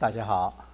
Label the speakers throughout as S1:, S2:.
S1: 大家好。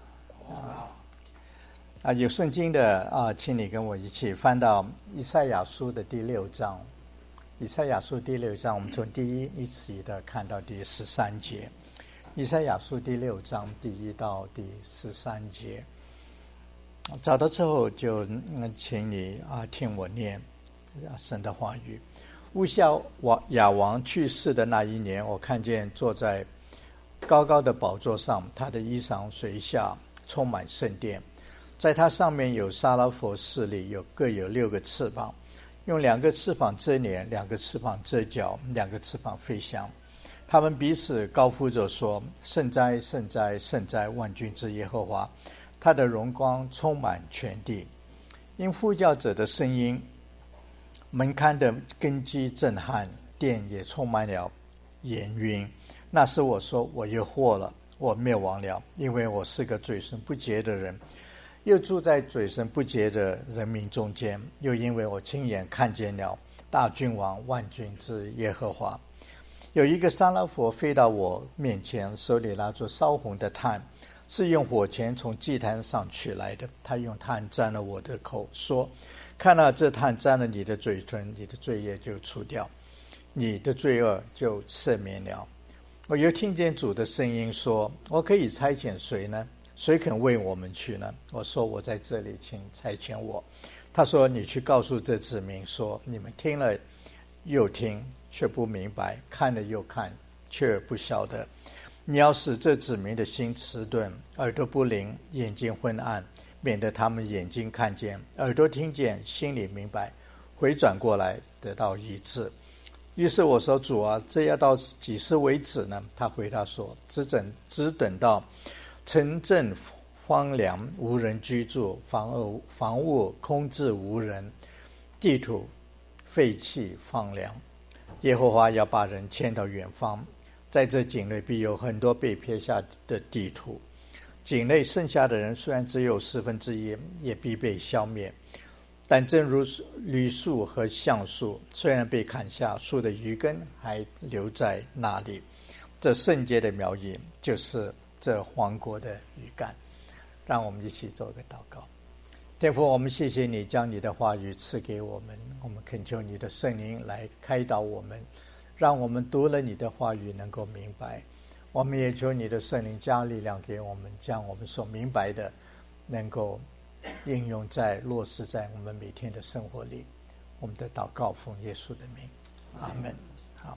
S1: 有圣经的请你跟我一起翻到以赛亚书的第6章。以赛亚书第6章，我们从第1一起的看到第13节。以赛亚书第6章第1到第13节。找到之后就请你听我念神的话语。乌西亚王去世的那一年，我看见坐在高高的宝座上，他的衣裳垂下，充满圣殿。在他上面有撒拉佛势力，各有6个翅膀，用2个翅膀遮脸，2个翅膀遮脚，2个翅膀飞翔。他们彼此高呼着说：圣哉，圣哉，圣哉，万军之耶和华！他的荣光充满全地。因呼叫者的声音，门槛的根基震撼，殿也充满了烟云。那时我说：我又祸了，我灭亡了，因为我是个嘴唇不洁的人，又住在嘴唇不洁的人民中间，又因为我亲眼看见了大君王万军之耶和华。有一个撒拉佛飞到我面前，手里拿着烧红的炭，是用火钳从祭坛上取来的。他用炭沾了我的口，说：看到这炭沾了你的嘴唇，你的罪孽就除掉，你的罪恶就赦免了。我又听见主的声音说：我可以差遣谁呢？谁肯为我们去呢？我说：我在这里，请差遣我。他说：你去告诉这子民说：你们听了又听，却不明白；看了又看，却不晓得。你要使这子民的心迟钝，耳朵不灵，眼睛昏暗，免得他们眼睛看见，耳朵听见，心里明白，回转过来得到医治。于是我说：主啊，这要到几时为止呢？他回答说：只等到城镇荒凉，无人居住，房屋空置无人，地土废弃荒凉。耶和华要把人迁到远方，在这境内必有很多被撇下的地土。境内剩下的人虽然只有1/4，也必被消灭。但正如榆树和橡树，虽然被砍下，树的余根还留在那里。这圣洁的苗裔，就是这荒国的余干。让我们一起做个祷告。天父，我们谢谢你将你的话语赐给我们，我们恳求你的圣灵来开导我们，让我们读了你的话语能够明白。我们也求你的圣灵加力量给我们，将我们所明白的能够应用落实在我们每天的生活里。我们的祷告奉耶稣的名，阿们。好，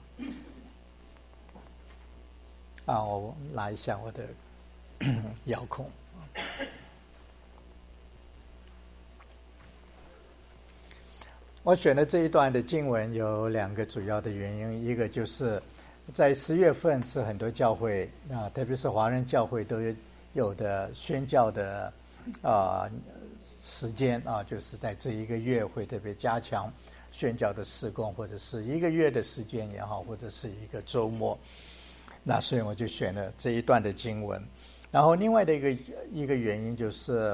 S1: 我拿一下我的遥控。我选的这一段的经文有2个主要的原因，一个就是在10月份是很多教会特别是华人教会都有的宣教的时间就是在这1个月会特别加强宣教的事工，或者是1个月的时间也好，或者是一个周末。那所以我就选了这一段的经文。然后另外的一个原因就是，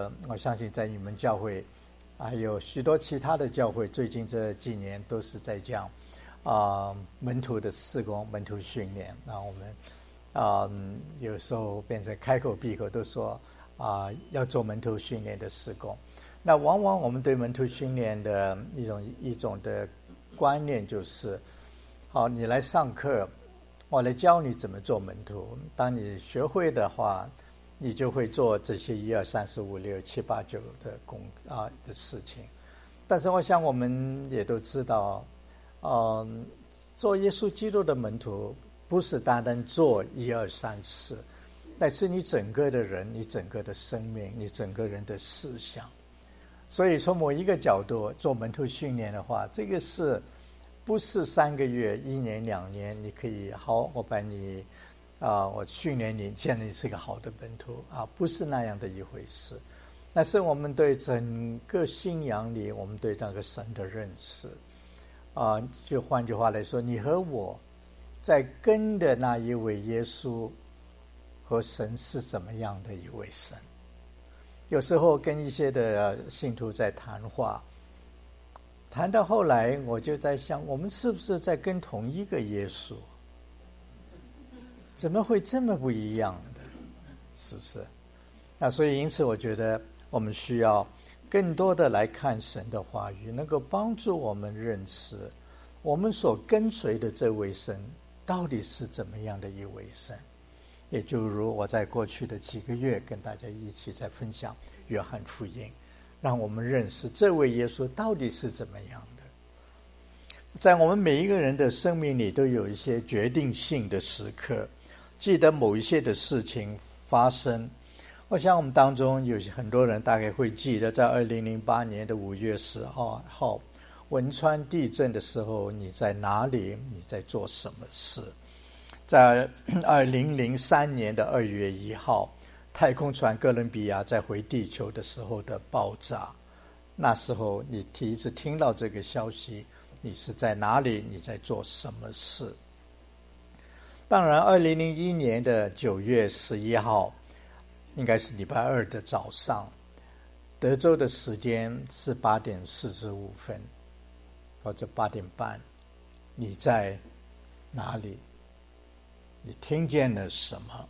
S1: 我相信在你们教会还有许多其他的教会，最近这几年都是在讲门徒的事工、门徒训练。然后我们有时候变成开口闭口都说要做门徒训练的事工。那往往我们对门徒训练的一种的观念就是：好，你来上课，我来教你怎么做门徒。当你学会的话，你就会做这些1、2、3、4、5、6、7、8、9的事情。但是我想我们也都知道，做耶稣基督的门徒不是单单做1、2、3、4，乃是你整个的人，你整个的生命，你整个人的思想。所以从某一个角度做门徒训练的话，这个是不是3个月、1年、2年你可以好，我把你我训练你，现在你是个好的门徒不是那样的一回事。但是我们对整个信仰里，我们对那个神的认识就换句话来说，你和我在跟的那一位耶稣和神是怎么样的一位神。有时候跟一些的信徒在谈话，谈到后来我就在想，我们是不是在跟同一个耶稣？怎么会这么不一样的？是不是？ 那所以因此我觉得我们需要更多的来看神的话语，能够帮助我们认识我们所跟随的这位神到底是怎么样的一位神。也就如我在过去的几个月跟大家一起在分享约翰福音，让我们认识这位耶稣到底是怎么样的。在我们每一个人的生命里都有一些决定性的时刻，记得某一些的事情发生。我想我们当中有很多人大概会记得，在2008年的5月10号汶川地震的时候，你在哪里，你在做什么事。在2003年的2月1号太空船哥伦比亚在回地球的时候的爆炸，那时候你第一次听到这个消息，你是在哪里，你在做什么事。当然2001年的9月11号应该是礼拜二的早上，德州的时间是8点45分或者8点半，你在哪里，你听见了什么。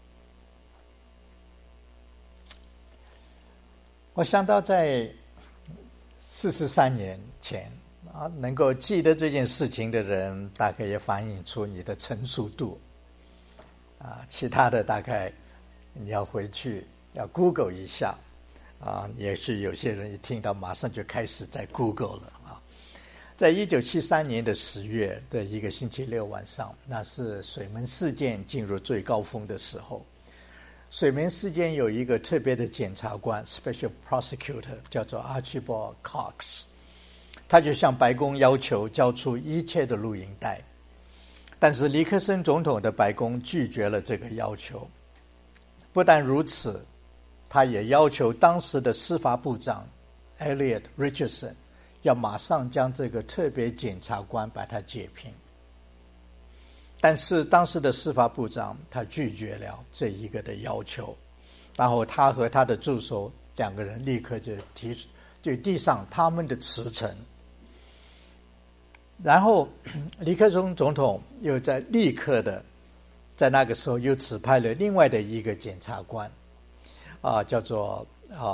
S1: 我想到在43年前能够记得这件事情的人，大概也反映出你的成熟度其他的大概你要回去要 Google 一下也是有些人一听到马上就开始在 Google 了在1973年的10月的一个星期六晚上，那是水门事件进入最高峰的时候。水门事件有一个特别的检察官 Special Prosecutor 叫做 Archibald Cox， 他就向白宫要求交出一切的录影带，但是尼克森总统的白宫拒绝了这个要求。不但如此，他也要求当时的司法部长 Elliot Richardson 要马上将这个特别检察官把他解聘。但是当时的司法部长他拒绝了这一个的要求，然后他和他的助手2个人立刻就递上他们的辞呈。然后尼克松总统又立刻的在那个时候又指派了另外的一个检察官叫做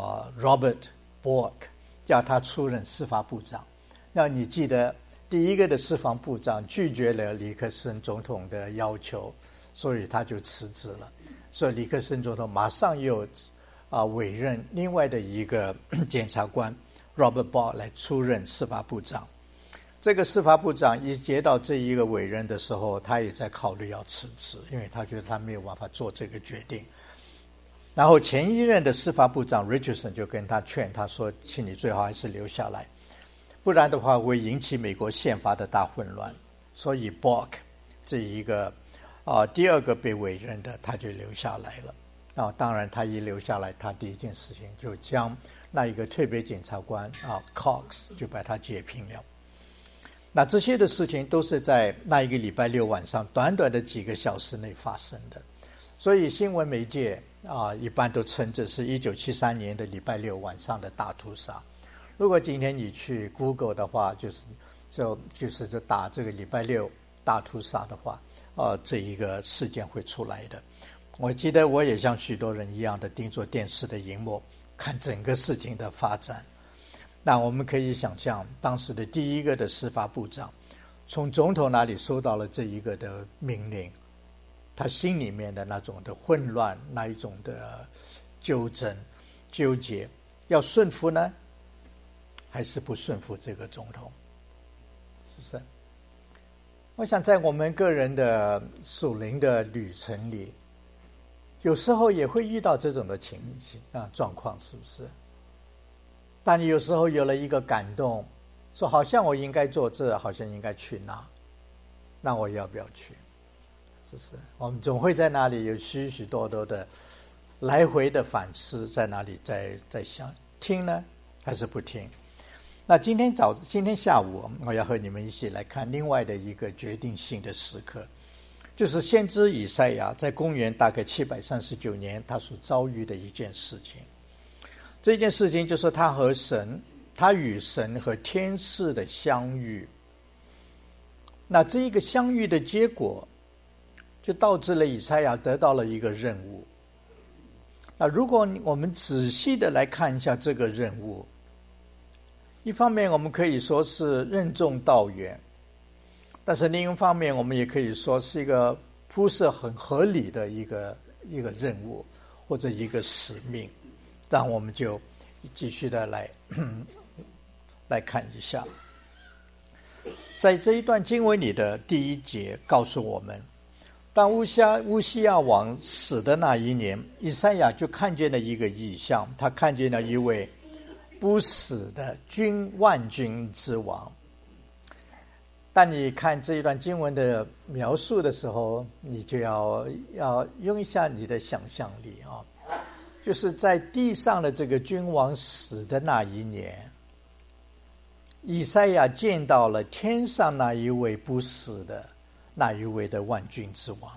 S1: Robert Bork， 叫他出任司法部长。那你记得第一个的司法部长拒绝了尼克森总统的要求，所以他就辞职了。所以尼克森总统马上又委任另外的一个检察官 Robert Bork 来出任司法部长。这个司法部长一接到这一个委任的时候，他也在考虑要辞职，因为他觉得他没有办法做这个决定。然后前一任的司法部长 Richardson 就跟他劝他说，请你最好还是留下来，不然的话会引起美国宪法的大混乱。所以 Bork 这一个第二个被委任的他就留下来了当然他一留下来，他第一件事情就将那一个特别检察官Cox 就把他解聘了。那这些的事情都是在那一个礼拜六晚上短短的几个小时内发生的。所以新闻媒介一般都称这是1973年的礼拜六晚上的大屠杀。如果今天你去 Google 的话，就是打这个礼拜六大屠杀的话这一个事件会出来的。我记得我也像许多人一样的盯着电视的荧幕看整个事情的发展。那我们可以想象，当时的第一个的司法部长从总统那里收到了这一个的命令，他心里面的那种的混乱，那一种的纠结，要顺服呢，还是不顺服这个总统？是不是？我想在我们个人的属灵的旅程里，有时候也会遇到这种的情形状况，是不是？但你有时候有了一个感动，说好像我应该做这，好像应该去那我要不要去？是不是？我们总会在那里有许许多多的来回的反思，在那里在想听呢还是不听。那今天下午我要和你们一起来看另外的一个决定性的时刻，就是先知以赛亚在公元大概739年他所遭遇的一件事情。这件事情就是他与神和天使的相遇。那这一个相遇的结果就导致了以赛亚得到了一个任务。 那如果我们仔细的来看一下这个任务，一方面我们可以说是任重道远，但是另一方面我们也可以说是一个铺设很合理的一个任务或者一个使命。让我们就继续的来看一下，在这一段经文里的第1节告诉我们，当乌西亚王死的那一年，以赛亚就看见了一个异象，他看见了一位不死的万军之王。当你看这一段经文的描述的时候，你就要用一下你的想象力啊，就是在地上的这个君王死的那一年，以赛亚见到了天上那一位不死的那一位的万军之王。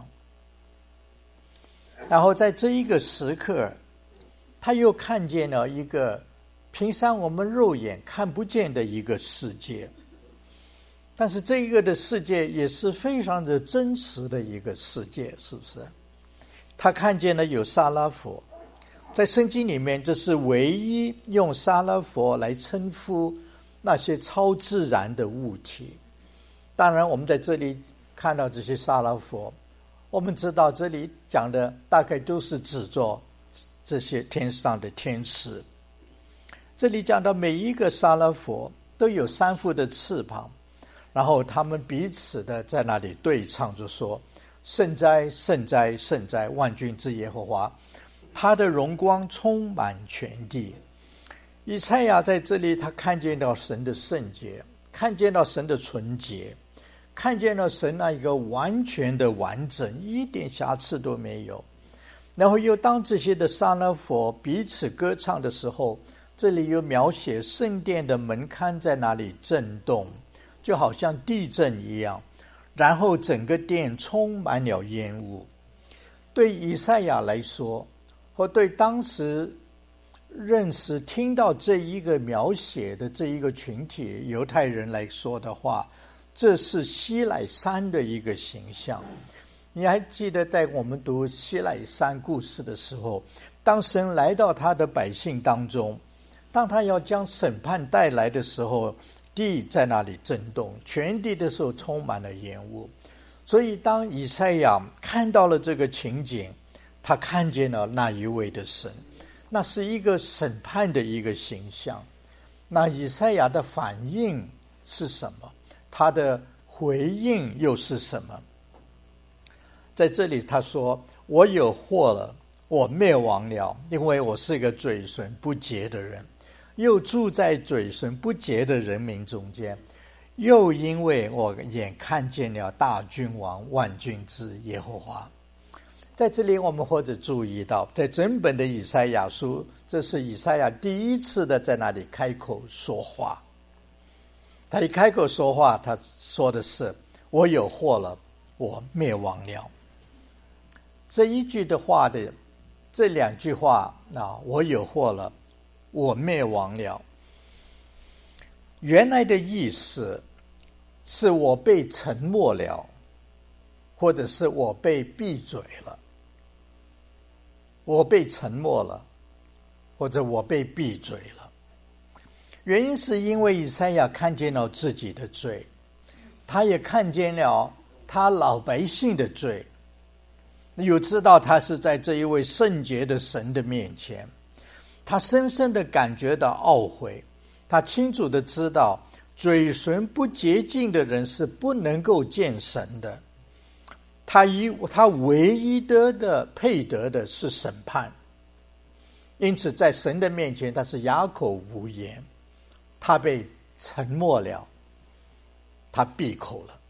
S1: 然后在这一个时刻，他又看见了一个平常我们肉眼看不见的一个世界，但是这一个的世界也是非常的真实的一个世界，是不是？他看见了有沙拉佛，在圣经里面这是唯一用沙拉佛来称呼那些超自然的物体。当然我们在这里看到这些沙拉佛，我们知道这里讲的大概都是指着这些天上的天使。这里讲到每一个沙拉佛都有3副的翅膀，然后他们彼此的在那里对唱着说，圣哉圣哉圣哉，万军之耶和华，他的荣光充满全地。以赛亚在这里他看见到神的圣洁，看见到神的纯洁，看见了神那一个完全的完整，一点瑕疵都没有。然后又当这些的沙拉佛彼此歌唱的时候，这里又描写圣殿的门槛在那里震动，就好像地震一样，然后整个殿充满了烟雾。对以赛亚来说，或对当时认识听到这一个描写的这一个群体犹太人来说的话，这是西乃山的一个形象。你还记得在我们读西乃山故事的时候，当神来到他的百姓当中，当他要将审判带来的时候，地在那里震动，全地的时候充满了烟雾。所以当以赛亚看到了这个情景，他看见了那一位的神，那是一个审判的一个形象。那以赛亚的反应是什么？他的回应又是什么？在这里他说，我有祸了，我灭亡了，因为我是一个嘴唇不洁的人，又住在嘴唇不洁的人民中间，又因为我眼看见了大君王万军之耶和华。在这里我们或者注意到，在整本的以赛亚书，这是以赛亚第一次的在那里开口说话。他一开口说话，他说的是，我有祸了，我灭亡了。这一句的话的这2句话啊，我有祸了，我灭亡了，原来的意思是我被沉默了，或者是我被闭嘴了。我被沉默了，或者我被闭嘴了。原因是因为以赛亚看见了自己的罪，他也看见了他老百姓的罪，又知道他是在这一位圣洁的神的面前，他深深的感觉到懊悔，他清楚的知道嘴唇不洁净的人是不能够见神的，他唯一的配得的是审判，因此在神的面前他是哑口无言，他被沉默了，他闭口了。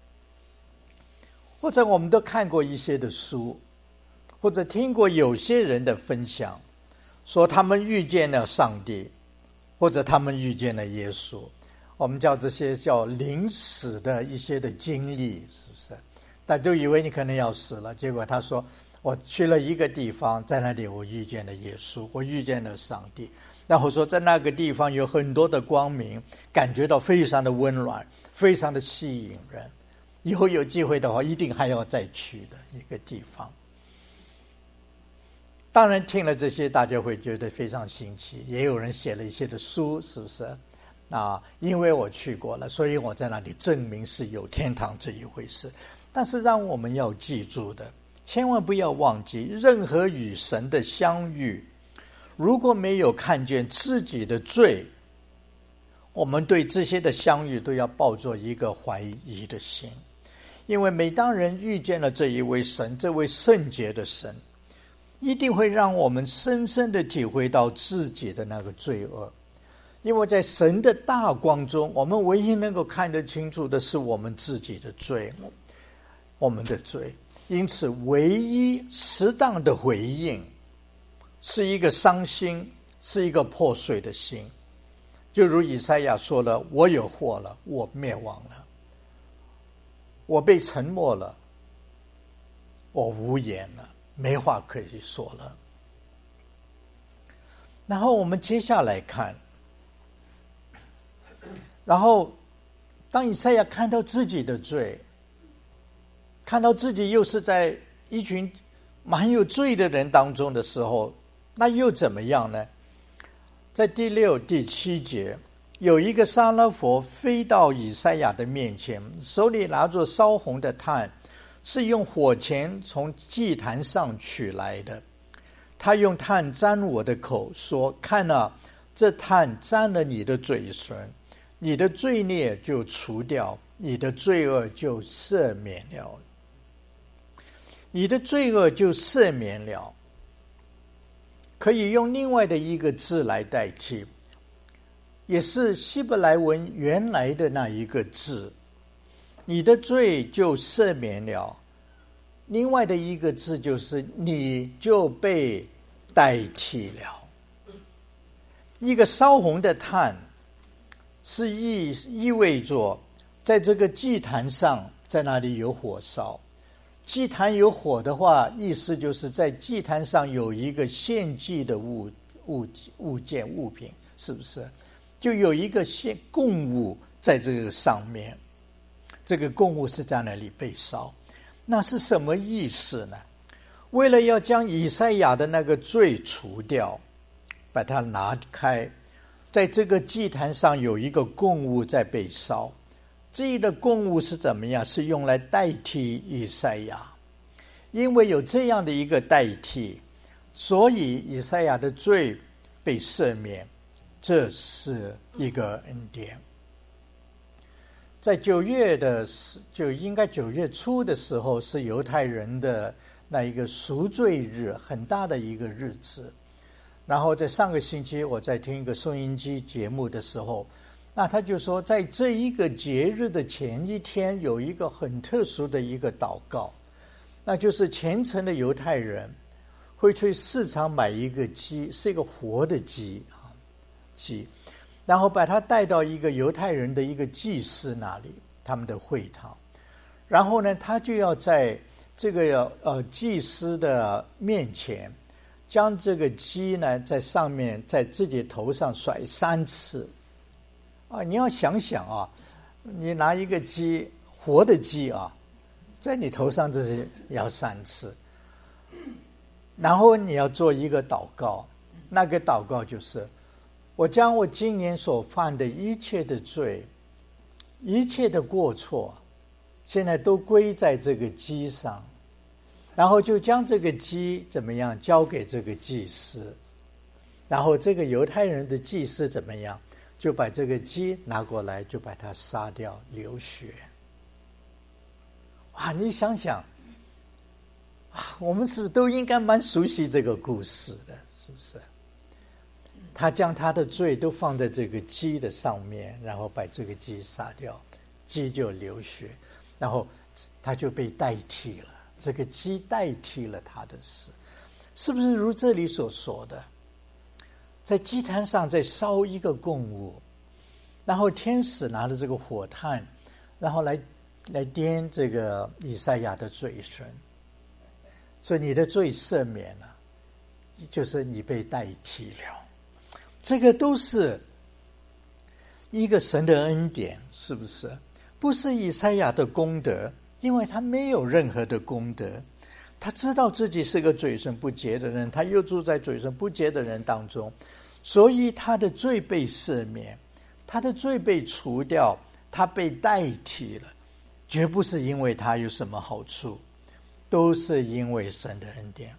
S1: 或者我们都看过一些的书，或者听过有些人的分享，说他们遇见了上帝，或者他们遇见了耶稣，我们叫这些叫临死的一些的经历，是不是？大家都以为你可能要死了，结果他说我去了一个地方，在那里我遇见了耶稣，我遇见了上帝，然后说在那个地方有很多的光明，感觉到非常的温暖，非常的吸引人，以后有机会的话一定还要再去的一个地方。 当然听了这些，大家会觉得非常新奇，也有人写了一些的书，是不是？因为我去过了，所以我在那里证明是有天堂这一回事。但是让我们要记住的，千万不要忘记，任何与神的相遇，如果没有看见自己的罪，我们对这些的相遇都要抱着一个怀疑的心。因为每当人遇见了这一位神，这位圣洁的神，一定会让我们深深的体会到自己的那个罪恶。因为在神的大光中，我们唯一能够看得清楚的是我们自己的罪，我们的罪。因此唯一适当的回应是一个伤心，是一个破碎的心。就如以赛亚说了，我有祸了，我灭亡了，我被沉默了，我无言了，没话可以说了。然后我们接下来看，然后当以赛亚看到自己的罪，看到自己又是在一群蛮有罪的人当中的时候，那又怎么样呢？在第6、第7节，有一个沙拉佛飞到以赛亚的面前，手里拿着烧红的炭，是用火钳从祭坛上取来的。他用炭沾我的口，说：看啊，这炭沾了你的嘴唇，你的罪孽就除掉，你的罪恶就赦免了。你的罪恶就赦免了，可以用另外的一个字来代替，也是希伯来文原来的那一个字。你的罪就赦免了，另外的一个字就是你就被代替了。一个烧红的炭是意味着在这个祭坛上，在那里有火烧。祭坛有火的话，意思就是在祭坛上有一个献祭的物件物品，是不是？就有一个供物在这个上面，这个供物是在那里被烧。那是什么意思呢？为了要将以赛亚的那个罪除掉，把它拿开，在这个祭坛上有一个供物在被烧。这个供物是怎么样？是用来代替以赛亚。因为有这样的一个代替，所以以赛亚的罪被赦免，这是一个恩典。在9月就应该9月初的时候，是犹太人的那一个赎罪日，很大的一个日子。然后在上个星期我在听一个收音机节目的时候，那他就说，在这一个节日的前一天，有一个很特殊的一个祷告，那就是虔诚的犹太人会去市场买一个鸡，是一个活的鸡，然后把它带到一个犹太人的一个祭司那里，他们的会堂，然后呢，他就要在这个祭司的面前，将这个鸡呢在上面，在自己头上甩3次。你要想想啊，你拿一个鸡，活的鸡啊，在你头上这是要3次，然后你要做一个祷告，那个祷告就是：我将我今年所犯的一切的罪，一切的过错，现在都归在这个鸡上，然后就将这个鸡怎么样交给这个祭司，然后这个犹太人的祭司怎么样，就把这个鸡拿过来，就把它杀掉，流血。你想想，我们是不是都应该蛮熟悉这个故事的，是不是？他将他的罪都放在这个鸡的上面，然后把这个鸡杀掉，鸡就流血，然后他就被代替了，这个鸡代替了他的死，是不是如这里所说的？在祭坛上再烧一个供物，然后天使拿着这个火炭，然后来掂这个以赛亚的嘴唇，所以你的罪赦免了，就是你被代替了。这个都是一个神的恩典，是不是？不是以赛亚的功德，因为他没有任何的功德， 他知道自己是个嘴唇不洁的人，他又住在嘴唇不洁的人当中，所以他的罪被赦免，他的罪被除掉，他被代替了，绝不是因为他有什么好处，都是因为神的恩典。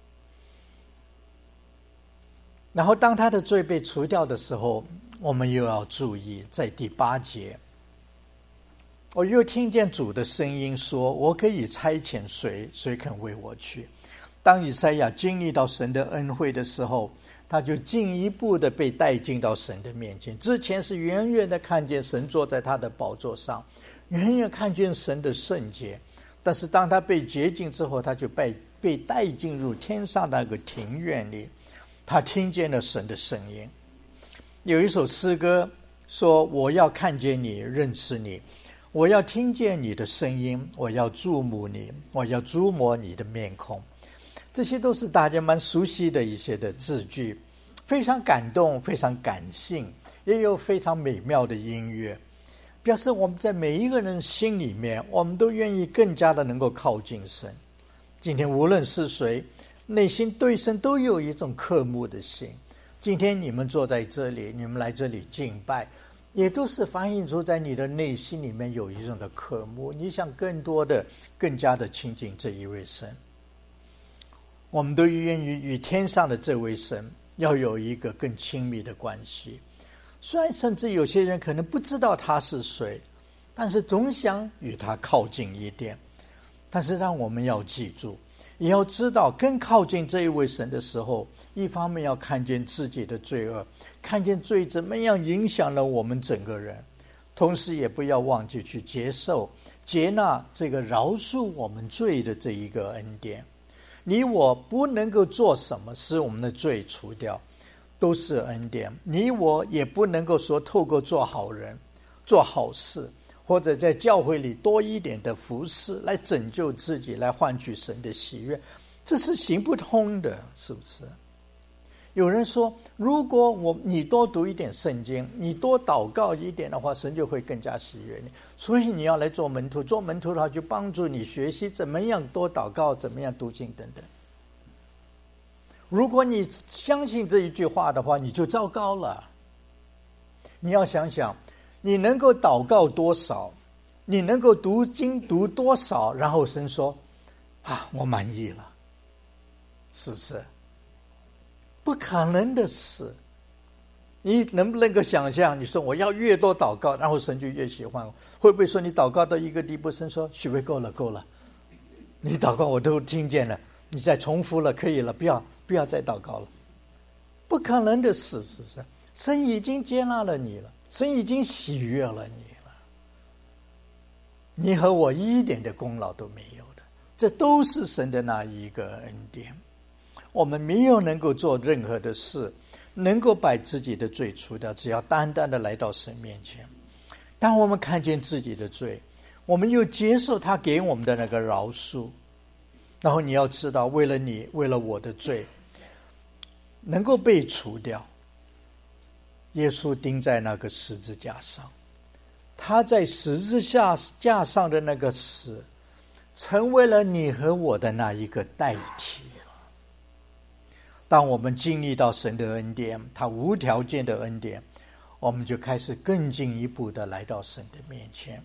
S1: 然后当他的罪被除掉的时候，我们又要注意，在第8节，我又听见主的声音说，我可以差遣谁，谁肯为我去。当以赛亚经历到神的恩惠的时候，他就进一步的被带进到神的面前。之前是远远的看见神坐在他的宝座上，远远看见神的圣洁，但是当他被洁净之后，他就被带进入天上那个庭院里，他听见了神的声音。有一首诗歌说，我要看见你，认识你，我要听见你的声音，我要注目你，我要触摸你的面孔。这些都是大家蛮熟悉的一些的字句，非常感动，非常感性，也有非常美妙的音乐，表示我们在每一个人心里面，我们都愿意更加的能够靠近神。今天无论是谁，内心对神都有一种渴慕的心。今天你们坐在这里，你们来这里敬拜，也都是反映出在你的内心里面有一种的渴慕，你想更多的更加的亲近这一位神。我们都愿意与天上的这位神要有一个更亲密的关系，虽然甚至有些人可能不知道他是谁，但是总想与他靠近一点。但是让我们要记住，也要知道更靠近这一位神的时候，一方面要看见自己的罪恶，看见罪怎么样影响了我们整个人，同时也不要忘记去接纳这个饶恕我们罪的这一个恩典。你我不能够做什么使我们的罪除掉，都是恩典。你我也不能够说透过做好人做好事，或者在教会里多一点的服侍来拯救自己，来换取神的喜悦，这是行不通的，是不是？有人说，如果你多读一点圣经，你多祷告一点的话，神就会更加喜悦你。所以你要来做门徒，做门徒的话就帮助你学习怎么样多祷告，怎么样读经等等。如果你相信这一句话的话，你就糟糕了。你要想想，你能够祷告多少，你能够读经读多少，然后神说我满意了，是不是？不可能的事。你能不能够想象，你说我要越多祷告，然后神就越喜欢我？会不会说你祷告到一个地步，神说许巍够了，你祷告我都听见了，你再重复了，可以了，不要再祷告了？不可能的事，是不是？神已经接纳了你了，神已经喜悦了你了，你和我一点的功劳都没有的，这都是神的那一个恩典。我们没有能够做任何的事能够把自己的罪除掉，只要单单的来到神面前。当我们看见自己的罪，我们又接受他给我们的那个饶恕，然后你要知道，为了你，为了我的罪能够被除掉，耶稣钉在那个十字架上，他在十字架上的那个死成为了你和我的那一个代替。当我们经历到神的恩典，他无条件的恩典，我们就开始更进一步的来到神的面前。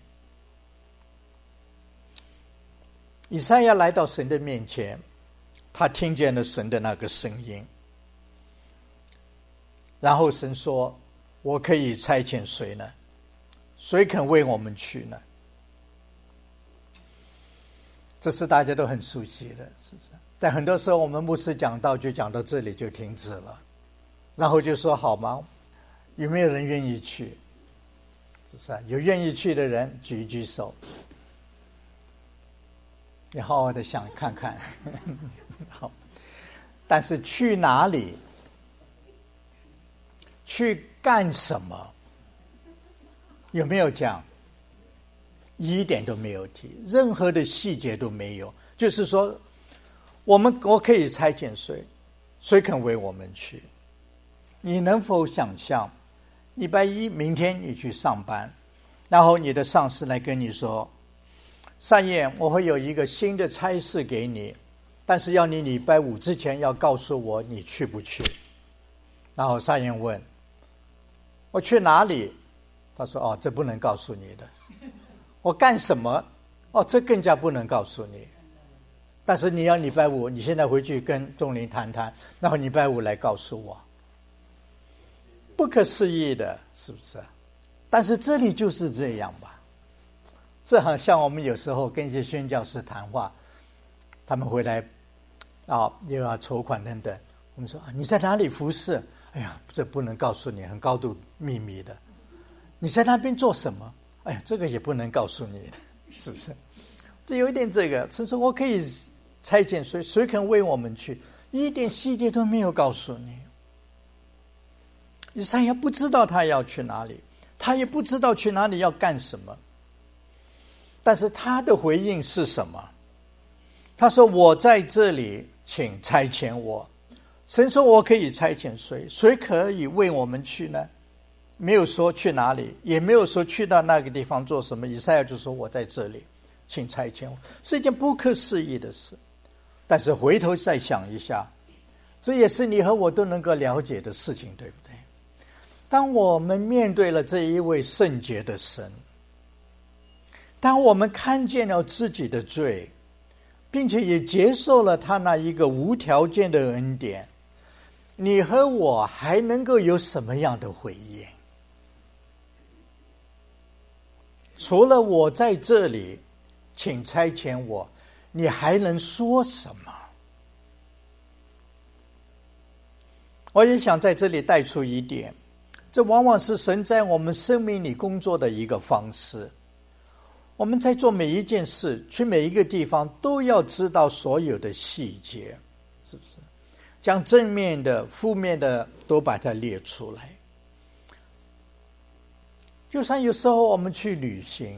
S1: 以赛亚来到神的面前，他听见了神的那个声音，然后神说，我可以差遣谁呢？谁肯为我们去呢？这是大家都很熟悉的，是不是？但很多时候我们牧师讲道就讲到这里就停止了，然后就说好吗？有没有人愿意去？是不是？有愿意去的人举一举手。你好好的想看看。好，但是去哪里？去干什么？有没有讲？一点都没有提，任何的细节都没有。就是说，我可以差遣谁，谁肯为我们去？你能否想象，礼拜一明天你去上班，然后你的上司来跟你说，善燕，我会有一个新的差事给你， 但是要你礼拜五之前要告诉我你去不去。然后撒盐问我去哪里，他说哦，这不能告诉你的。我干什么，哦，这更加不能告诉你。但是你要礼拜五，你现在回去跟众灵谈谈，然后礼拜五来告诉我。不可思议的，是不是？但是这里就是这样吧。这好像我们有时候跟一些宣教士谈话，他们回来又要筹款等等，我们说你在哪里服侍？哎呀，这不能告诉你，很高度秘密的。你在那边做什么？哎呀，这个也不能告诉你的，是不是？这有一点这个，甚至我可以差遣谁，谁肯为我们去，一点细节都没有告诉你。以赛亚不知道他要去哪里，他也不知道去哪里要干什么。但是他的回应是什么？他说我在这里，请差遣我。神说我可以差遣谁，谁可以为我们去呢？没有说去哪里，也没有说去到那个地方做什么。以赛亚就说我在这里，请差遣我，是一件不可思议的事。但是回头再想一下，这也是你和我都能够了解的事情，对不对？当我们面对了这一位圣洁的神，当我们看见了自己的罪，并且也接受了他那一个无条件的恩典，你和我还能够有什么样的回应？除了我在这里，请差遣我，你还能说什么？我也想在这里带出一点，这往往是神在我们生命里工作的一个方式。我们在做每一件事，去每一个地方，都要知道所有的细节，是不是？将正面的、负面的都把它列出来。就算有时候我们去旅行，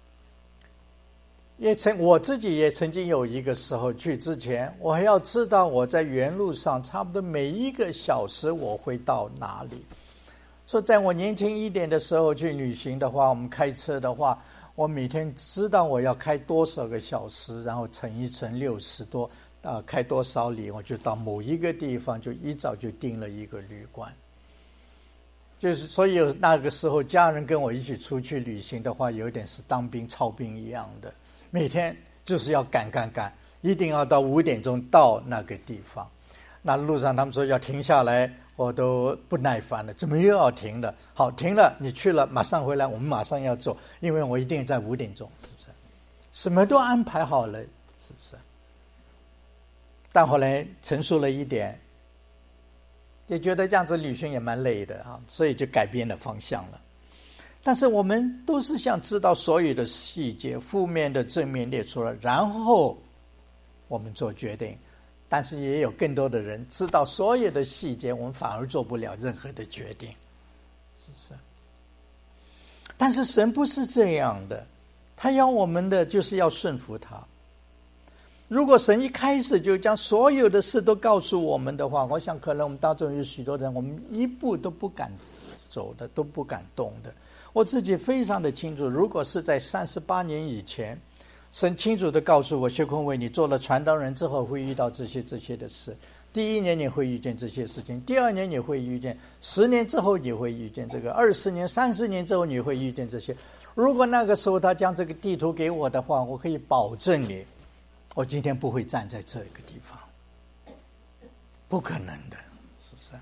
S1: 我自己也曾经有一个时候去之前，我还要知道我在原路上差不多每一个小时我会到哪里。说在我年轻一点的时候去旅行的话，我们开车的话，我每天知道我要开多少个小时，然后乘一乘60多，开多少里，我就到某一个地方，就一早就订了一个旅馆。就是所以那个时候家人跟我一起出去旅行的话，有点是当兵操兵一样的，每天就是要赶，一定要到5点钟到那个地方。那路上他们说要停下来，我都不耐烦了，怎么又要停了？好，停了，你去了马上回来，我们马上要走，因为我一定在5点钟，是不是？什么都安排好了，是不是？但后来成熟了一点，也觉得这样子旅行也蛮累的啊，所以就改变了方向了。但是我们都是想知道所有的细节，负面的、正面列出来，然后我们做决定。但是也有更多的人知道所有的细节，我们反而做不了任何的决定，是不是？但是神不是这样的，他要我们的就是要顺服他。如果神一开始就将所有的事都告诉我们的话，我想可能我们当中有许多人，我们一步都不敢走的，都不敢动的。我自己非常的清楚，如果是在38年以前，神清楚地告诉我，薛坤伟，你做了传道人之后会遇到这些的事。第1年你会遇见这些事情，第2年你会遇见，10年之后你会遇见这个，20年、30年之后你会遇见这些。如果那个时候他将这个地图给我的话，我可以保证你，我今天不会站在这个地方，不可能的，是不是？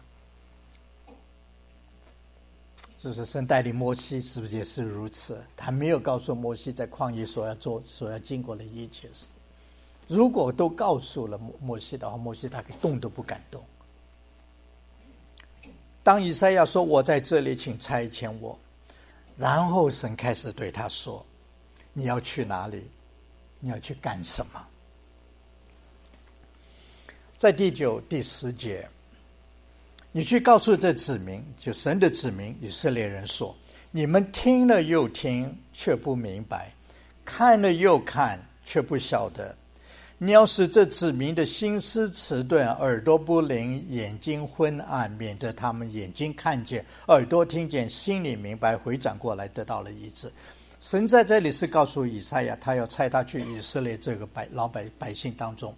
S1: 是不是神带领摩西，是不是也是如此？他没有告诉摩西在旷野所要经过的一切事。如果都告诉了摩西的话，摩西他动都不敢动。当以赛亚说我在这里，请差遣我，然后神开始对他说，你要去哪里？你要去干什么？在第9、第10节，你去告诉这子民，就神的子民以色列人说，你们听了又听，却不明白，看了又看，却不晓得。你要使这子民的心思迟钝，耳朵不灵，眼睛昏暗，免得他们眼睛看见，耳朵听见，心里明白，回转过来得到了医治。神在这里是告诉以赛亚，他要差他去以色列这个老百姓当中，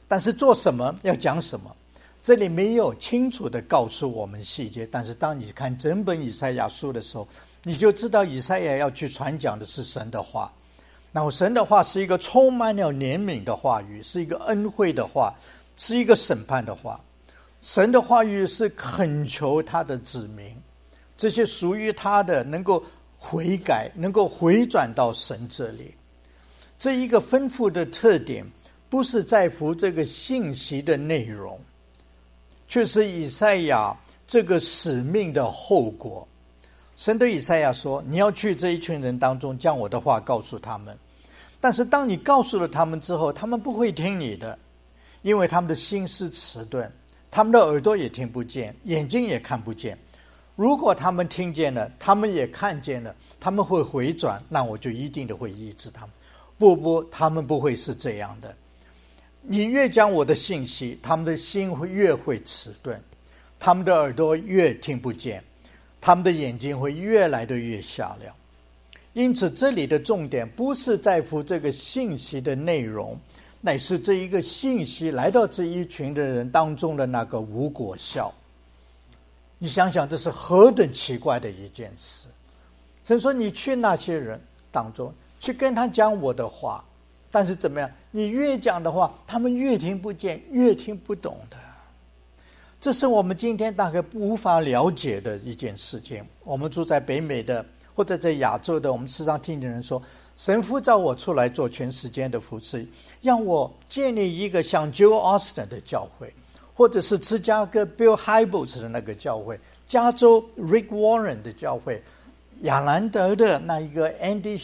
S1: 但是做什么要讲什么，这里没有清楚的告诉我们细节。但是当你看整本以赛亚书的时候，你就知道以赛亚要去传讲的是神的话，然后神的话是一个充满了怜悯的话语，是一个恩惠的话，是一个审判的话。神的话语是恳求他的子民，这些属于他的能够悔改，能够回转到神这里。这一个吩咐的特点不是在乎这个信息的内容，却是以赛亚这个使命的后果。神对以赛亚说，你要去这一群人当中将我的话告诉他们，但是当你告诉了他们之后，他们不会听你的，因为他们的心是迟钝，他们的耳朵也听不见，眼睛也看不见。如果他们听见了，他们也看见了，他们会回转，那我就一定的会医治他们。不，他们不会是这样的。你越讲我的信息，他们的心会越会迟钝，他们的耳朵越听不见，他们的眼睛会越来的越瞎了。因此这里的重点不是在乎这个信息的内容，乃是这一个信息来到这一群的人当中的那个无果效。你想想，这是何等奇怪的一件事。神说你去那些人当中去跟他讲我的话，但是怎么样，你越讲的话，他们越听不见，越听不懂的。这是我们今天大概无法了解的一件事情。我们住在北美的或者在亚洲的，我们时常听见人说，神呼召我出来做全时间的服事，让我建立一个像 Joel Austin 的教会，或者是芝加哥 Bill Hybels 的那个教会，加州 Rick Warren 的教会，亚兰德的那一个 Andy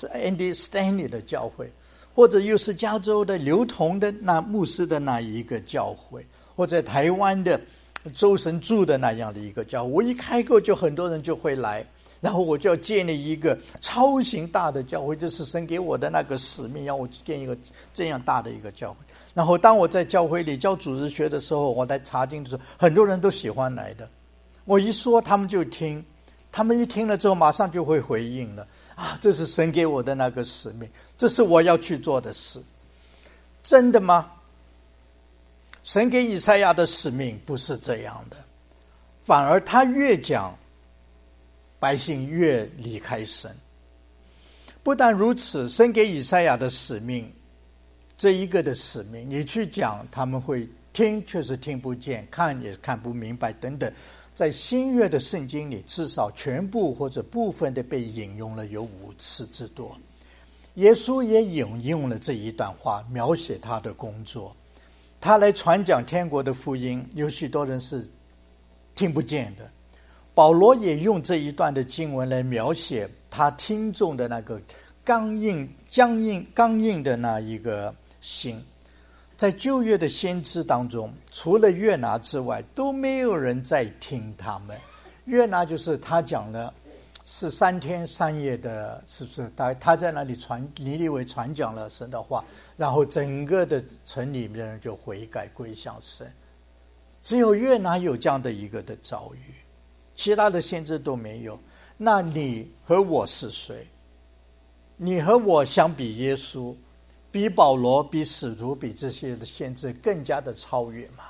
S1: Stanley 的教会，或者又是加州的刘同的那牧师的那一个教会，或者台湾的周神柱的那样的一个教会。我一开口就很多人就会来，然后我就要建立一个超型大的教会，这是神给我的那个使命，让我建一个这样大的一个教会。然后当我在教会里教主日学的时候，我在查经的时候，很多人都喜欢来的。我一说他们就听，他们一听了之后马上就会回应了。这是神给我的那个使命，这是我要去做的事。真的吗？神给以赛亚的使命不是这样的，反而他越讲，百姓越离开神。不但如此，神给以赛亚的使命，这一个的使命，你去讲，他们会听，却是听不见，看也看不明白等等。在新约的圣经里，至少全部或者部分的被引用了有5次之多。耶稣也引用了这一段话，描写他的工作。他来传讲天国的福音，有许多人是听不见的。保罗也用这一段的经文来描写他听众的那个刚硬的那一个心。在旧约的先知当中，除了约拿之外，都没有人在听他们。约拿就是他讲了是3天3夜的，是不是？他在那里尼尼微传讲了神的话，然后整个的城里面的人就悔改归向神。只有约拿有这样的一个的遭遇，其他的先知都没有。那你和我是谁？你和我相比耶稣，比保罗，比使徒，比这些的先知更加的超越嘛？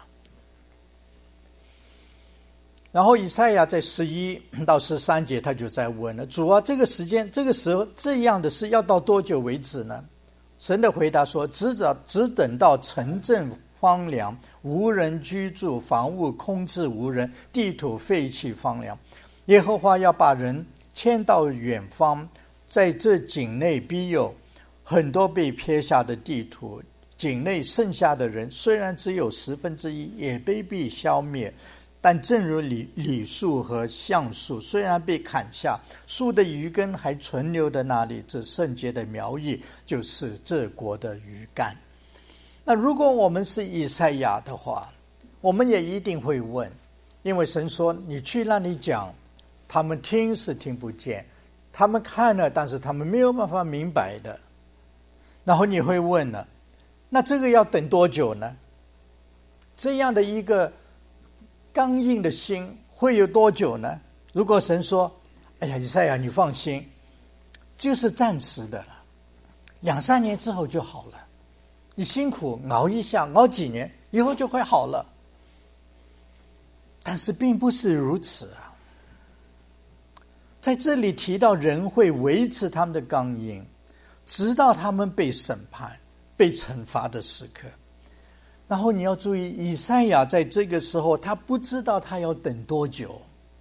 S1: 然后以赛亚在11到13节他就在问了，主啊，这个时间这个时候这样的事要到多久为止呢？神的回答说，只等到城镇荒凉，无人居住，房屋空置无人，地土废弃荒凉，耶和华要把人迁到远方，在这境内必有很多被撇下的地土，境内剩下的人虽然只有1/10，也必消灭。但正如李树和橡树虽然被砍下，树的余根还存留在那里，这圣洁的苗裔就是这国的余干。那如果我们是以赛亚的话，我们也一定会问，因为神说你去那里讲，他们听是听不见，他们看了，但是他们没有办法明白的。然后你会问了，那这个要等多久呢？这样的一个刚硬的心会有多久呢？如果神说，哎呀，以赛亚你放心，就是暂时的了，2-3年之后就好了， 你辛苦熬一下，熬几年以后就会好了。但是并不是如此啊。在这里提到人会维持他们的刚硬，直到他们被审判、被惩罚的时刻。然后你要注意，以赛亚在这个时候，他不知道他要等多久，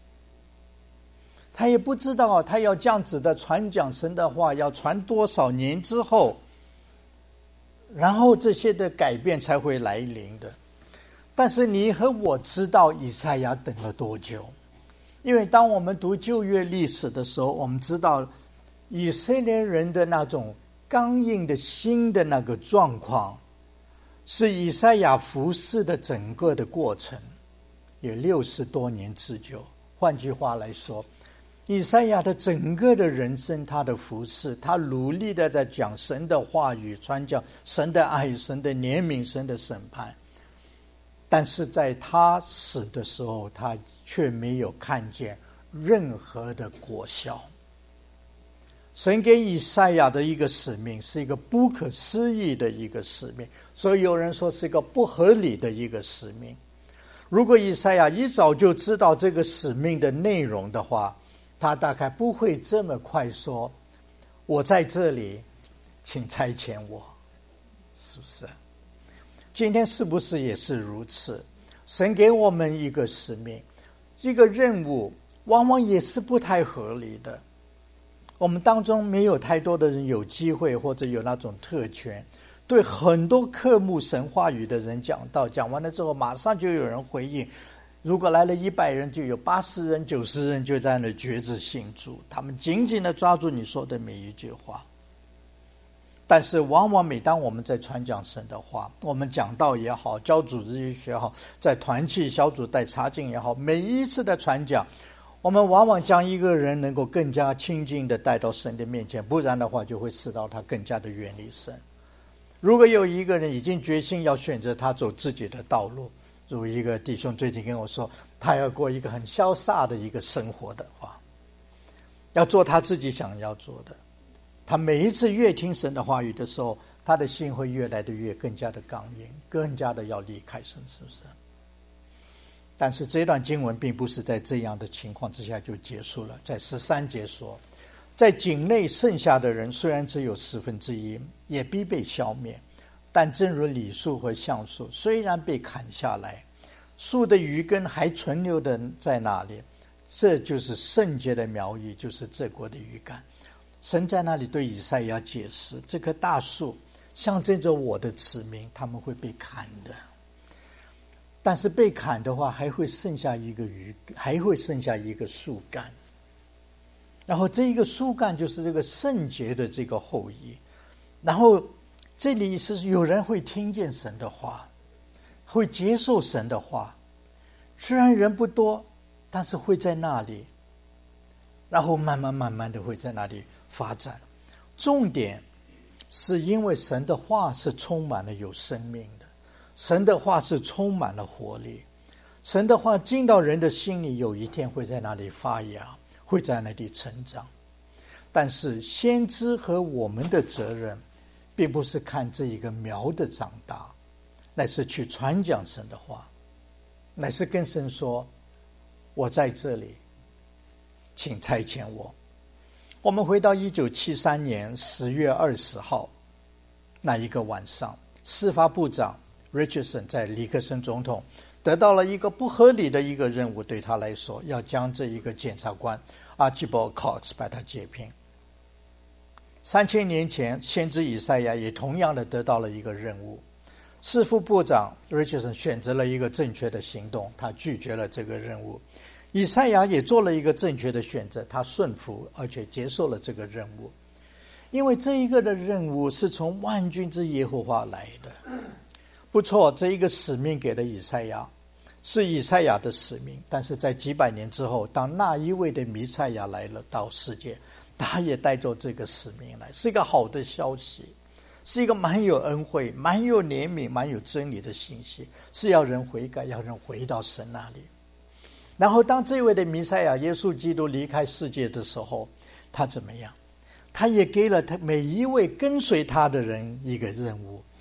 S1: 他也不知道他要这样子的传讲神的话，要传多少年之后，然后这些的改变才会来临的。但是你和我知道以赛亚等了多久，因为当我们读旧约历史的时候，我们知道以色列人的那种刚硬的心的那个状况，是以赛亚服侍的整个的过程，也60多年之久。换句话来说，以赛亚的整个的人生，他的服侍，他努力的在讲神的话语，传讲神的爱、神的怜悯、神的审判。但是在他死的时候，他却没有看见任何的果效。神给以赛亚的一个使命，是一个不可思议的一个使命，所以有人说是一个不合理的一个使命。如果以赛亚一早就知道这个使命的内容的话，他大概不会这么快说，我在这里，请差遣我，是不是？今天是不是也是如此？神给我们一个使命，这个任务往往也是不太合理的。我们当中没有太多的人有机会或者有那种特权，对很多科目神话语的人讲道，讲完了之后马上就有人回应。如果来了100人，就有80人、90人就在那决志信主，他们紧紧的抓住你说的每一句话。但是往往每当我们在传讲神的话，我们讲道也好，教主日学也好，在团契小组带查经也好，每一次的传讲，我们往往将一个人能够更加亲近的带到神的面前，不然的话就会使到他更加的远离神。如果有一个人已经决心要选择他走自己的道路，如一个弟兄最近跟我说，他要过一个很潇洒的一个生活的话，要做他自己想要做的，他每一次越听神的话语的时候，他的心会越来的越更加的刚硬，更加的要离开神，是不是？但是这段经文并不是在这样的情况之下就结束了。在13节说，在井内剩下的人虽然只有1/10，也必被消灭，但正如李树和橡树虽然被砍下来，树的余根还存留的在那里，这就是圣洁的苗裔，就是这国的余干。神在那里对以赛亚解释，这棵大树象征着我的子民，他们会被砍的。但是被砍的话，还会剩下一个还会剩下一个树干。然后这一个树干就是这个圣洁的这个后裔。然后这里是有人会听见神的话，会接受神的话，虽然人不多，但是会在那里，然后慢慢的会在那里发展。重点是因为神的话是充满了有生命的，神的话是充满了活力，神的话进到人的心里，有一天会在那里发芽，会在那里成长。但是先知和我们的责任并不是看这一个苗的长大，乃是去传讲神的话，乃是跟神说，我在这里，请差遣我。我们回到1973年10月20号那一个晚上，司法部长 Richardson 在尼克森总统得到了一个不合理的一个任务，对他来说要将这一个检察官 Archibald Cox 把他解聘。3000年前先知以赛亚也同样的得到了一个任务，司法部长 Richardson 选择了一个正确的行动，他拒绝了这个任务。以赛亚也做了一个正确的选择，他顺服而且接受了这个任务，因为这一个的任务是从万军之耶和华来的。不错，这一个使命给了以赛亚，是以赛亚的使命，但是在几百年之后，当那一位的弥赛亚来了到世界，他也带着这个使命来，是一个好的消息，是一个蛮有恩惠、蛮有怜悯、蛮有真理的信息，是要人悔改，要人回到神那里。然后当这位的弥赛亚耶稣基督离开世界的时候，他怎么样？他也给了他每一位跟随他的人一个任务，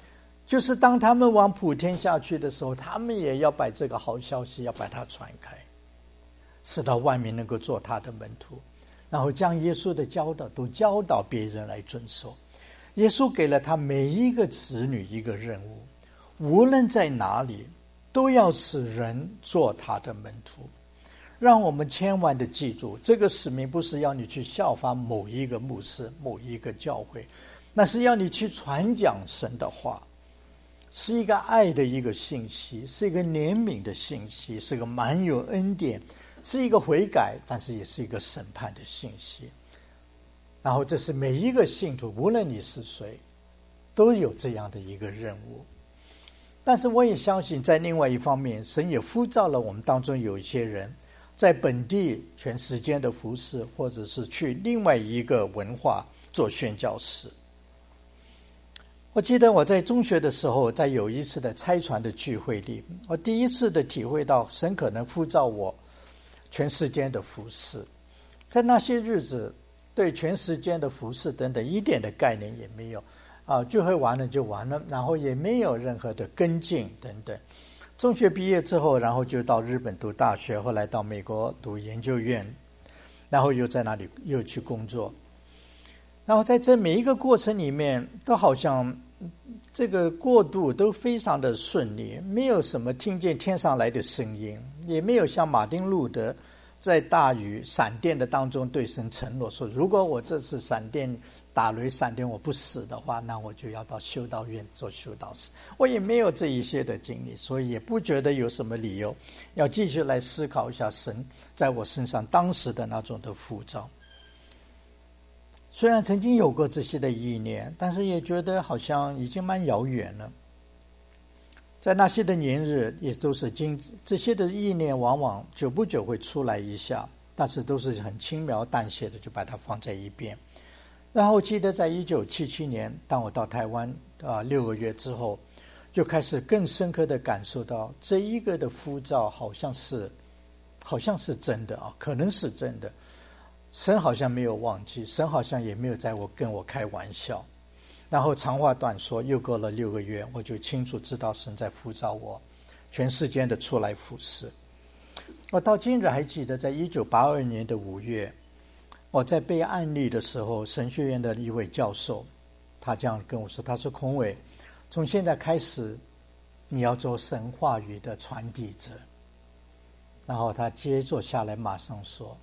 S1: 就是当他们往普天下去的时候，他们也要把这个好消息要把它传开，使到万民能够做他的门徒，然后将耶稣的教导都教导别人来遵守。耶稣给了他每一个子女一个任务，无论在哪里都要使人做他的门徒。让我们千万的记住，这个使命不是要你去效法某一个牧师某一个教会，那是要你去传讲神的话，是一个爱的一个信息，是一个怜悯的信息，是个满有恩典，是一个悔改，但是也是一个审判的信息。然后这是每一个信徒，无论你是谁，都有这样的一个任务。但是我也相信，在另外一方面，神也呼召了我们当中有一些人在本地全时间的服事，或者是去另外一个文化做宣教士。我记得我在中学的时候，在有一次的差传的聚会里，我第一次的体会到神可能呼召我全时间的服事。在那些日子，对全时间的服事等等一点的概念也没有聚会完了就完了，然后也没有任何的跟进等等。中学毕业之后，然后就到日本读大学，后来到美国读研究院，然后又在那里又去工作。然后在这每一个过程里面，都好像这个过渡都非常的顺利，没有什么听见天上来的声音，也没有像马丁路德在大雨闪电的当中对神承诺说，如果我这次闪电打雷闪电我不死的话，那我就要到修道院做修道士。我也没有这一些的经历，所以也不觉得有什么理由要继续来思考一下神在我身上当时的那种的呼召。虽然曾经有过这些的意念，但是也觉得好像已经蛮遥远了。在那些的年日，也都是这些的意念往往久不久会出来一下，但是都是很轻描淡写的就把它放在一边。然后记得在1977年，当我到台湾6个月之后，就开始更深刻的感受到这一个的呼召好像是真的可能是真的。神好像没有忘记，神好像也没有跟我开玩笑。然后长话短说，又过了6个月，我就清楚知道神在呼召我全世界的出来服事。我到今日还记得，在1982年的5月，我在被案例的时候，神学院的一位教授他这样跟我说，他说，孔伟，从现在开始你要做神话语的传递者。然后他接着下来马上说，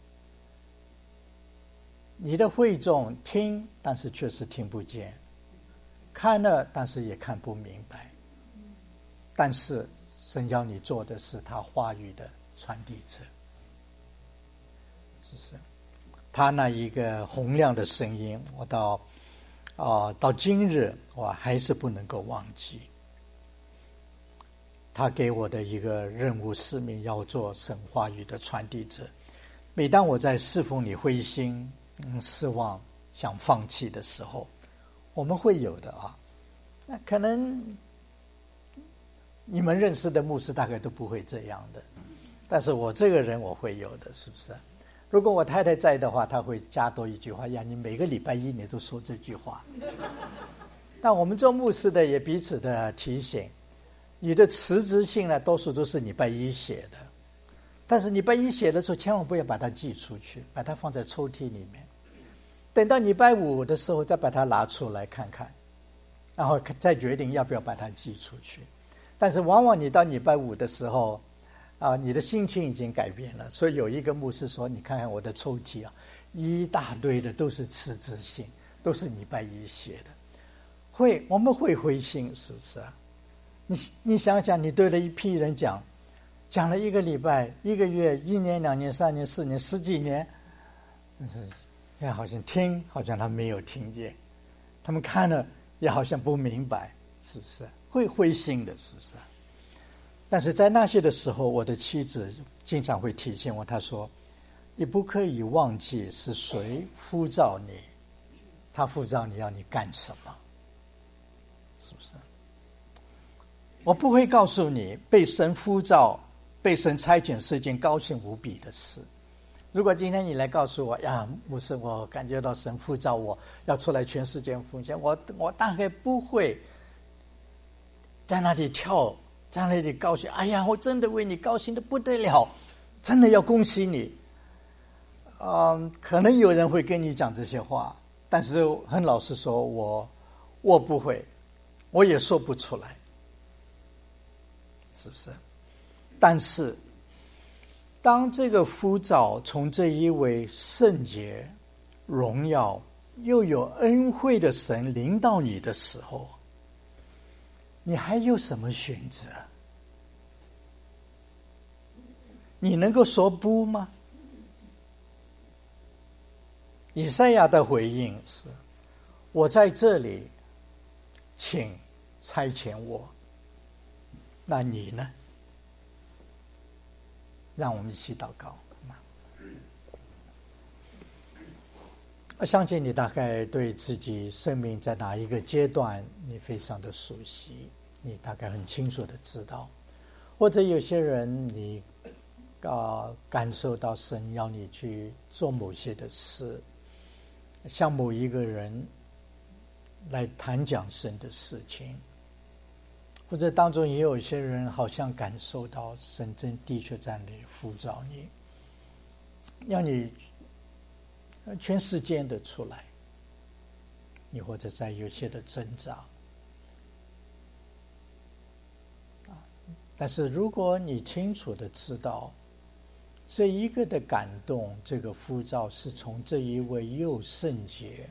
S1: 你的会众听，但是确实听不见，看了但是也看不明白，但是神要你做的是他话语的传递者。是不是他那一个洪亮的声音，我到今日我还是不能够忘记。他给我的一个任务使命，要做神话语的传递者。每当我在侍奉里灰心失望想放弃的时候，我们会有的那可能你们认识的牧师大概都不会这样的，但是我这个人我会有的，是不是？如果我太太在的话，她会加多一句话，呀，你每个礼拜一你都说这句话。但我们做牧师的也彼此的提醒，你的辞职信呢，多数都是礼拜一写的，但是礼拜一写的时候，千万不要把它寄出去，把它放在抽屉里面，等到礼拜五的时候再把它拿出来看看，然后再决定要不要把它寄出去。但是往往你到礼拜五的时候你的心情已经改变了。所以有一个牧师说，你看看我的抽屉一大堆的都是辞职信，都是礼拜一写的。我们会灰心，是不是你想想，你对了一批人讲了1个礼拜、1个月、1年、2年、3年、4年、10几年，但是也好像听，好像他没有听见，他们看了也好像不明白，是不是会灰心的，是不是但是在那些的时候，我的妻子经常会提醒我，她说，你不可以忘记是谁呼召你，他呼召你要你干什么，是不是？我不会告诉你被神呼召、被神差遣是一件高兴无比的事。如果今天你来告诉我，呀，牧师，我感觉到神呼召我要出来全世界奉献，我大概不会在那里跳，在那里高兴，哎呀，我真的为你高兴的不得了，真的要恭喜你。可能有人会跟你讲这些话，但是很老实说，我不会，我也说不出来，是不是？但是当这个呼召从这一位圣洁、荣耀又有恩惠的神临到你的时候，你还有什么选择？你能够说不吗？以赛亚的回应是：我在这里，请差遣我。那你呢？让我们一起祷告。我相信你大概对自己生命在哪一个阶段你非常的熟悉，你大概很清楚的知道，或者有些人你感受到神要你去做某些的事，向某一个人来谈讲神的事情，或者当中也有一些人好像感受到神真的确在那里呼召你，要你全世界的出来，你或者在有些的挣扎，但是如果你清楚的知道这一个的感动，这个呼召是从这一位又圣洁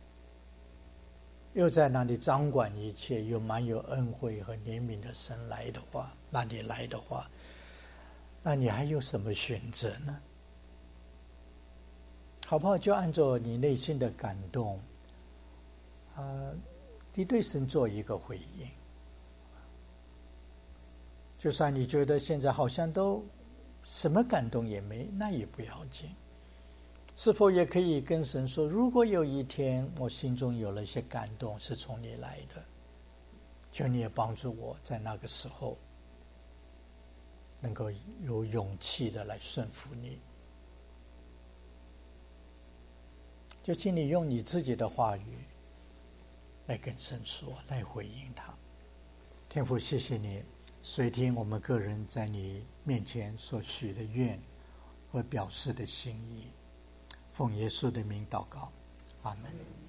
S1: 又在那里掌管一切又满有恩惠和怜悯的神来的话，那你来的话，那你还有什么选择呢？好不好就按照你内心的感动你对神做一个回应。就算你觉得现在好像都什么感动也没，那也不要紧。是否也可以跟神说，如果有一天我心中有了一些感动是从你来的，求你也帮助我在那个时候能够有勇气的来顺服你。就请你用你自己的话语来跟神说，来回应他。天父，谢谢你垂听我们个人在你面前所许的愿和表示的心意，奉耶稣的名祷告，阿们。